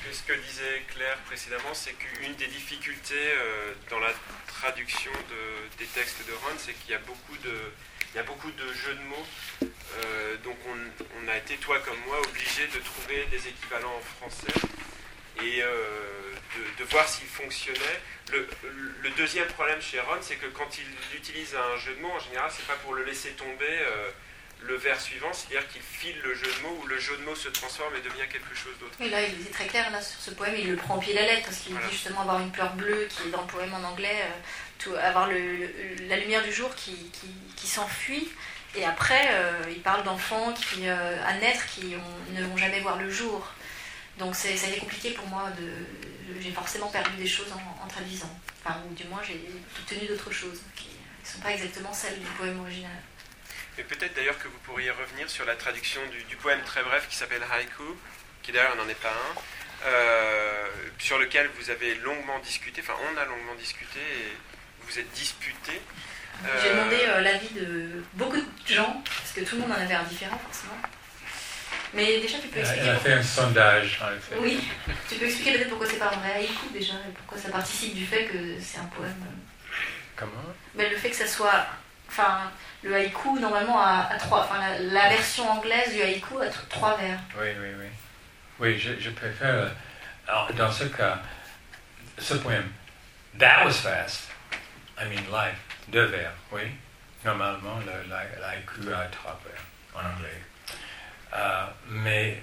Speaker 3: que ce que disait Claire précédemment, c'est qu'une des difficultés euh, dans la traduction de, des textes de Ron, c'est qu'il y a beaucoup de, il y a beaucoup de jeux de mots. Euh, donc on, on a été, toi comme moi, obligé de trouver des équivalents en français et euh, de, de voir s'ils fonctionnaient. Le, le deuxième problème chez Ron, c'est que quand il utilise un jeu de mots, en général, c'est pas pour le laisser tomber euh, le vers suivant, c'est-à-dire qu'il file le jeu de mots où le jeu de mots se transforme et devient quelque chose d'autre.
Speaker 2: Et là, il est très clair là, sur ce poème, il le prend au pied de la lettre, parce qu'il
Speaker 3: Voilà.
Speaker 2: dit justement avoir une pleure bleue, qui est dans le poème en anglais, euh, tout, avoir le, le, la lumière du jour qui, qui, qui s'enfuit, et après, euh, il parle d'enfants qui, euh, à naître qui ont, ne vont jamais voir le jour. Donc c'est, ça a été compliqué pour moi, de, j'ai forcément perdu des choses en, en traduisant, enfin, ou du moins j'ai obtenu d'autres choses, qui ne sont pas exactement celles du poème original.
Speaker 3: Mais peut-être d'ailleurs que vous pourriez revenir sur la traduction du, du poème très bref qui s'appelle Haïku, qui d'ailleurs n'en est pas un, euh, sur lequel vous avez longuement discuté, enfin on a longuement discuté et vous êtes disputé.
Speaker 2: Euh... J'ai demandé euh, l'avis de beaucoup de gens, parce que tout le monde en avait un différent forcément. Mais déjà tu peux expliquer...
Speaker 1: Elle a fait un sondage en effet.
Speaker 2: Oui, tu peux expliquer peut-être pourquoi c'est pas un vrai haïku déjà, et pourquoi ça participe du fait que c'est un poème...
Speaker 1: Comment?
Speaker 2: Mais le fait que ça soit... Enfin, le haïku, normalement, a, a trois... Enfin, la, la version anglaise du haïku a t- trois vers.
Speaker 1: Oui, oui, oui. Oui, je, je préfère... Alors, dans ce cas, ce poème, That was fast, I mean life, deux vers, oui. Normalement, le, la, l'haïku a trois vers en anglais. Euh, mais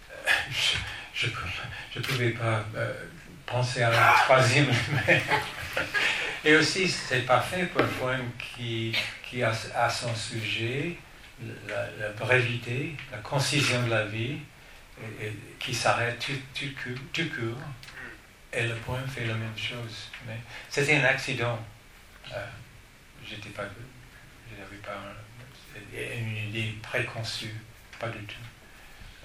Speaker 1: je ne pouvais pas euh, penser à la troisième. Et aussi, c'est parfait pour un poème qui, qui a, a son sujet, la, la brevité, la concision de la vie, et, et, qui s'arrête tout, tout, tout court. Et le poème fait la même chose. Mais c'était un accident. Euh, j'étais pas, je n'avais pas une idée préconçue. Pas du tout. Euh.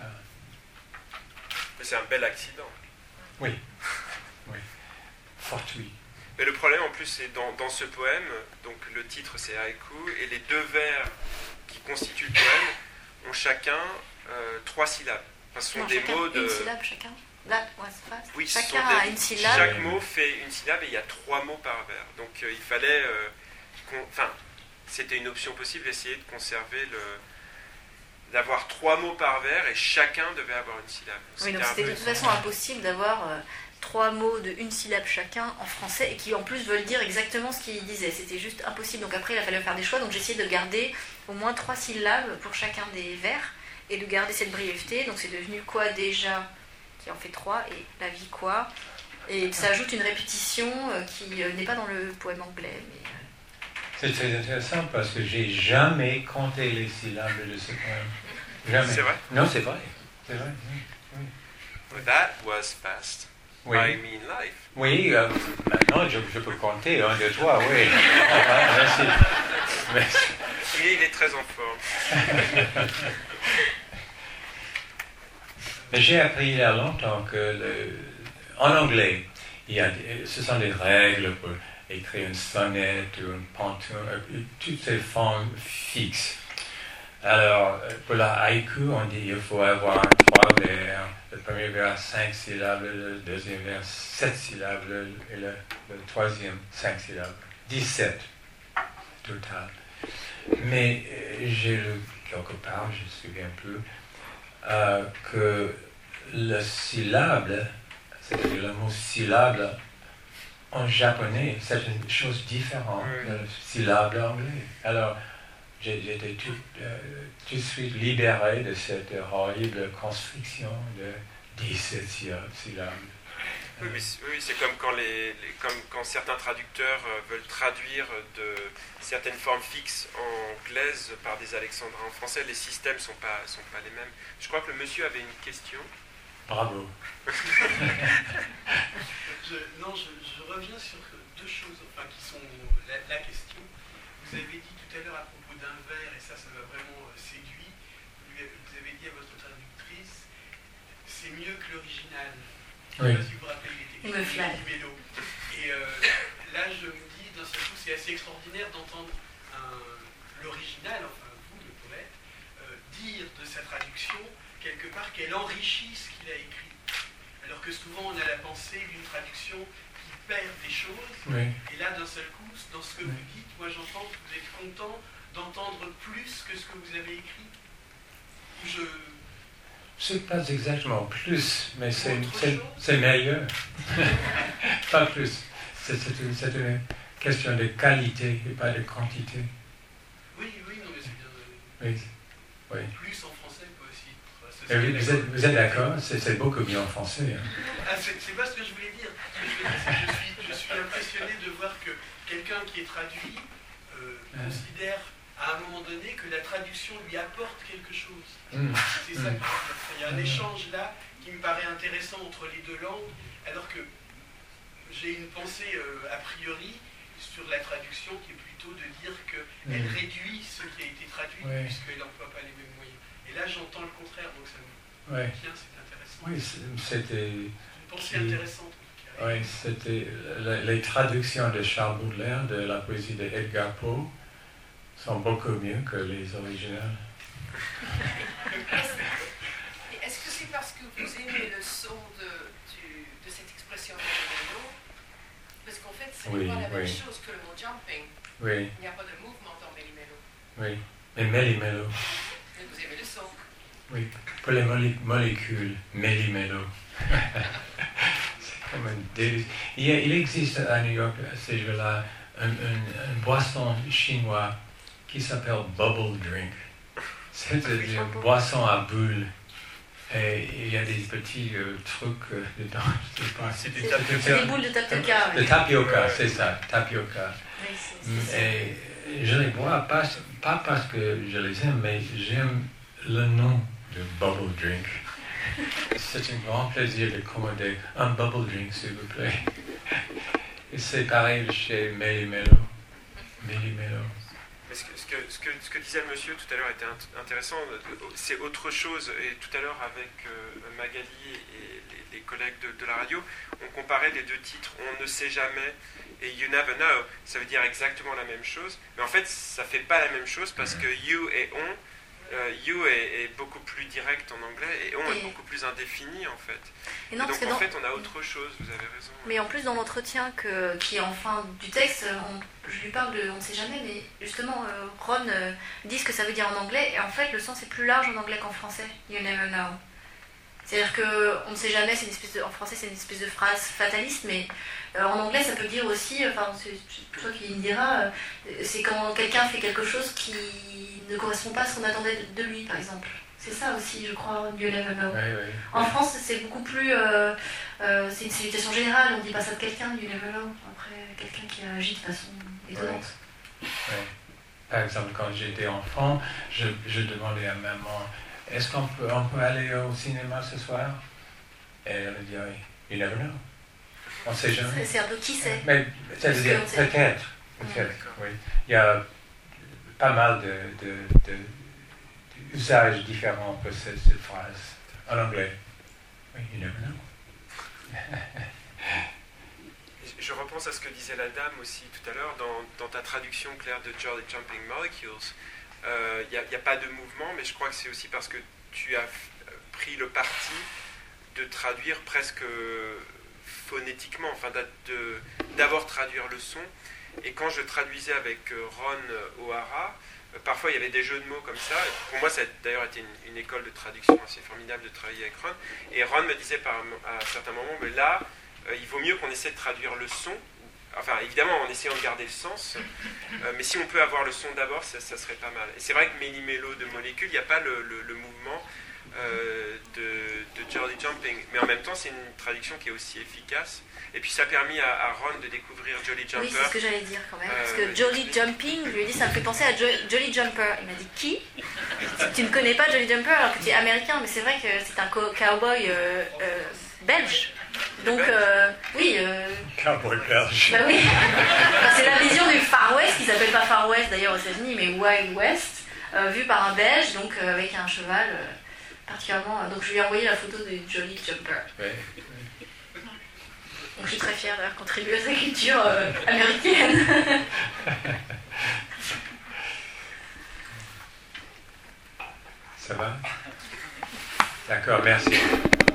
Speaker 3: Mais c'est un bel accident.
Speaker 1: Oui, oui, fortuit.
Speaker 3: Mais le problème en plus, c'est dans, dans ce poème, donc le titre c'est Haïku, et les deux vers qui constituent le poème ont chacun euh, trois syllabes. Enfin, ce sont
Speaker 2: non,
Speaker 3: des mots de...
Speaker 2: Une syllabe chacun. That was fast.
Speaker 3: Oui,
Speaker 2: chacun a
Speaker 3: des...
Speaker 2: une syllabe.
Speaker 3: Chaque mot fait une syllabe et il y a trois mots par vers. Donc euh, il fallait... Euh, enfin, c'était une option possible, essayer de conserver le... d'avoir trois mots par vers et chacun devait avoir une syllabe.
Speaker 2: Oui, donc c'était de toute façon impossible d'avoir euh, trois mots de une syllabe chacun en français et qui en plus veulent dire exactement ce qu'ils disaient. C'était juste impossible. Donc après, il a fallu faire des choix. Donc j'ai essayé de garder au moins trois syllabes pour chacun des vers et de garder cette brièveté. Donc c'est devenu quoi déjà, qui en fait trois, et la vie quoi. Et ça ajoute une répétition euh, qui euh, n'est pas dans le poème anglais. Mais, euh...
Speaker 1: C'est très intéressant parce que j'ai jamais compté les syllabes de ce poème. Jamais.
Speaker 3: C'est vrai?
Speaker 1: Non, c'est vrai. C'est vrai. Oui, oui.
Speaker 3: That was fast.
Speaker 1: Oui.
Speaker 3: I mean life.
Speaker 1: Oui, euh, maintenant je, je peux compter un, deux, trois, oui. Merci. Merci.
Speaker 3: Et il est très en forme.
Speaker 1: Mais j'ai appris il y a longtemps que le, en anglais, il y a, ce sont des règles pour écrire une sonnette ou une pantone, toutes ces formes fixes. Alors, pour la haïku, on dit qu'il faut avoir trois vers. Le premier vers, cinq syllabes, le deuxième vers, sept syllabes, le, et le, le troisième, cinq syllabes. dix-sept total. Mais j'ai lu quelque part, je ne me souviens plus, euh, que le syllabe, c'est-à-dire le mot syllabe, en japonais, c'est une chose différente
Speaker 3: oui.
Speaker 1: de le syllabe anglais. Alors, j'ai, j'étais tout, euh, tout de suite libéré de cette horrible construction de dix-sept syllabes.
Speaker 3: Oui, mais c'est, oui, c'est comme quand, les, les, comme quand certains traducteurs veulent traduire de certaines formes fixes anglaises par des alexandrins en français. Les systèmes ne sont pas, sont pas les mêmes. Je crois que le monsieur avait une question.
Speaker 1: Bravo.
Speaker 4: je, non, je, je reviens sur deux choses enfin, qui sont la, la question. Vous avez dit tout à l'heure à propos d'un vers, et ça, ça m'a vraiment euh, séduit, vous avez dit à votre traductrice, c'est mieux que l'original.
Speaker 1: Oui.
Speaker 4: Je ne sais pas si vous vous rappelez, il était écrit au vélo. Et euh, là, je me dis, d'un seul coup, c'est assez extraordinaire d'entendre un, l'original, enfin vous, le poète, euh, dire de sa traduction, quelque part, qu'elle enrichit ce qu'il a écrit. Alors que souvent on a la pensée d'une traduction qui perd des choses.
Speaker 1: Oui.
Speaker 4: Et là, d'un seul coup, dans ce que
Speaker 1: Oui.
Speaker 4: vous dites, moi j'entends que vous êtes content d'entendre plus que ce que vous avez écrit. Je...
Speaker 1: C'est pas exactement plus, mais c'est,
Speaker 4: Autre
Speaker 1: c'est,
Speaker 4: chose
Speaker 1: c'est meilleur. Pas plus. C'est, c'est, une, c'est une question de qualité et pas de quantité.
Speaker 4: Oui, oui, non, mais c'est bien.
Speaker 1: Oui. Oui.
Speaker 4: Plus en français peut aussi être associé.
Speaker 1: Et oui, vous, êtes, vous êtes d'accord? c'est, c'est beaucoup mieux en français. Hein.
Speaker 4: Ah, c'est, c'est pas ce que je voulais dire. Ce que je voulais dire, c'est que je suis, je suis impressionné de voir que quelqu'un qui est traduit euh,
Speaker 1: Ah.
Speaker 4: considère à un moment donné que la traduction lui apporte quelque chose.
Speaker 1: Mm.
Speaker 4: C'est ça
Speaker 1: Mm.
Speaker 4: que je veux dire. Il y a un
Speaker 1: Mm.
Speaker 4: échange là qui me paraît intéressant entre les deux langues, alors que j'ai une pensée euh, a priori sur la traduction qui est plutôt de dire qu'elle
Speaker 1: Mm.
Speaker 4: réduit ce qui a été traduit
Speaker 1: Ouais.
Speaker 4: puisqu'elle n'emploie pas les mêmes moyens. Et là j'entends le contraire, donc ça me
Speaker 1: Ouais.
Speaker 4: tient, c'est intéressant.
Speaker 1: Oui, c'est- c'était,
Speaker 4: C'est une pensée
Speaker 1: Oui.
Speaker 4: intéressante. en tout cas.
Speaker 1: oui, c'était la- les traductions de Charles Baudelaire de la poésie de Edgar Poe sont beaucoup mieux que les originales.
Speaker 5: Est-ce est-ce que c'est parce que vous aimez le son de, du- de cette expression méli-mélo? Parce qu'en fait, c'est
Speaker 1: Oui,
Speaker 5: pas la même
Speaker 1: oui.
Speaker 5: chose que le mot jumping.
Speaker 1: Oui,
Speaker 5: Il n'y a pas de mouvement dans méli-mélo.
Speaker 1: oui. Mais méli-mélo.
Speaker 5: Mais vous aimez le son.
Speaker 1: Oui, pour les molé- molécules, méli-mélo. C'est comme un délice. Il, y a- il existe à New York, à ces jours-là, un- un- une boisson chinoise qui s'appelle bubble drink. C'est-à-dire une boisson à bulles. Et il y a des petits euh, trucs euh, dedans. Je sais pas.
Speaker 3: C'est des
Speaker 2: C'est
Speaker 3: tapioca.
Speaker 2: c'est des boules de tapioca.
Speaker 1: De
Speaker 2: ouais.
Speaker 1: tapioca, c'est ça, tapioca.
Speaker 2: Oui, c'est- c'est ça.
Speaker 1: Et je les bois pas, pas parce que je les aime, mais j'aime le nom de bubble drink. C'est un grand plaisir de commander un bubble drink, s'il vous plaît. Et c'est pareil chez Méli-Mélo. Méli-Mélo.
Speaker 3: Mais ce, que, ce, que, ce, que, ce que disait le monsieur tout à l'heure était int- intéressant. C'est autre chose. Et tout à l'heure, avec euh, Magali et les, les collègues de, de la radio, on comparait les deux titres. On ne sait jamais et You Never Know. Ça veut dire exactement la même chose. Mais en fait, ça ne fait pas la même chose parce que you et on, euh, you est, est beaucoup plus direct en anglais et on
Speaker 2: Et-
Speaker 3: est beaucoup plus indéfini en fait.
Speaker 2: Et
Speaker 3: Et
Speaker 2: non,
Speaker 3: donc
Speaker 2: parce que
Speaker 3: en
Speaker 2: dans-
Speaker 3: fait, on a autre chose. Vous avez raison.
Speaker 2: Mais en plus, dans l'entretien que, qui est en fin du texte, on- je lui parle de on ne sait jamais, mais justement, euh, Ron euh, dit ce que ça veut dire en anglais, et en fait, le sens est plus large en anglais qu'en français. You never know. C'est-à-dire que on ne sait jamais, c'est une espèce de, en français, c'est une espèce de phrase fataliste, mais euh, en anglais, ça peut dire aussi, enfin, c'est c'est toi qui me diras, euh, c'est quand quelqu'un fait quelque chose qui ne correspond pas à ce qu'on attendait de, de lui, par exemple. C'est ça aussi, je crois, You never know.
Speaker 1: Oui, oui.
Speaker 2: En France, c'est beaucoup plus. Euh, euh, c'est une salutation générale, on ne dit pas ça de quelqu'un, you never know. Après, quelqu'un qui agit de façon étonnante.
Speaker 1: Oui. Par exemple, quand j'étais enfant, je, je demandais à maman, est-ce qu'on peut, on peut aller au cinéma ce soir? Et elle me dit, you never know. On ne sait
Speaker 2: C'est
Speaker 1: jamais.
Speaker 2: c'est un peu qui sait.
Speaker 1: Mais ça veut dire
Speaker 2: Parce qu'on sait.
Speaker 1: peut-être.
Speaker 2: Mm.
Speaker 1: Peut-être, oui. Il y a pas mal de, de, de, d'usages différents pour cette, cette phrase en anglais. Oui, you never know.
Speaker 3: Je repense à ce que disait la dame aussi tout à l'heure dans, dans ta traduction claire de Jolly Jumping Molecules. Il n'y a, y a pas de mouvement, mais je crois que c'est aussi parce que tu as f- pris le parti de traduire presque phonétiquement, enfin d'a- de- d'abord traduire le son. Et quand je traduisais avec euh, Ron O'Hara, euh, parfois il y avait des jeux de mots comme ça. Et pour moi, ça a d'ailleurs été une, une école de traduction assez formidable de travailler avec Ron. Et Ron me disait par, à certains moments, mais là, euh, il vaut mieux qu'on essaie de traduire le son. Enfin, évidemment, en essayant de garder le sens. Euh, mais si on peut avoir le son d'abord, ça, ça serait pas mal. Et c'est vrai que Méli-Mélo de molécules, il n'y a pas le, le, le mouvement euh, de, de Jolly Jumping. Mais en même temps, c'est une traduction qui est aussi efficace. Et puis ça a permis à, à Ron de découvrir Jolly Jumper.
Speaker 2: Oui, c'est ce que j'allais dire quand même. Parce
Speaker 3: Euh,
Speaker 2: que Jolly Jumping, je lui ai dit, ça me fait penser à Jo- Jolly Jumper. Il m'a dit, qui? Tu ne connais pas Jolly Jumper alors que tu es américain, mais c'est vrai que c'est un co- cowboy euh, euh, belge. Donc, euh, oui. Euh,
Speaker 1: Cowboy belge.
Speaker 2: Bah oui, Enfin, c'est la vision du Far West, qui s'appelle pas Far West d'ailleurs aux États-Unis, mais Wild West, euh, vu par un Belge, donc euh, avec un cheval euh, particulièrement. Donc je lui ai envoyé la photo de Jolly Jumper.
Speaker 1: Oui.
Speaker 2: Donc je suis très fière d'avoir contribué à sa culture euh, américaine.
Speaker 1: Ça va? D'accord, merci.